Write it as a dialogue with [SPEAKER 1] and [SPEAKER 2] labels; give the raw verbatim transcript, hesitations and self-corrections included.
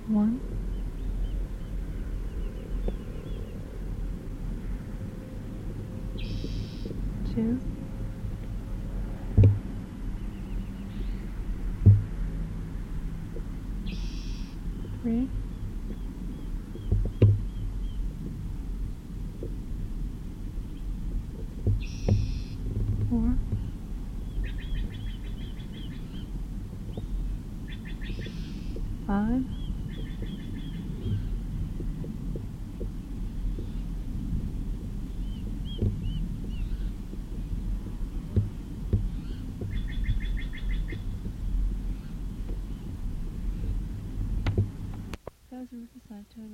[SPEAKER 1] One, two, three, four, five, Guys, we decided to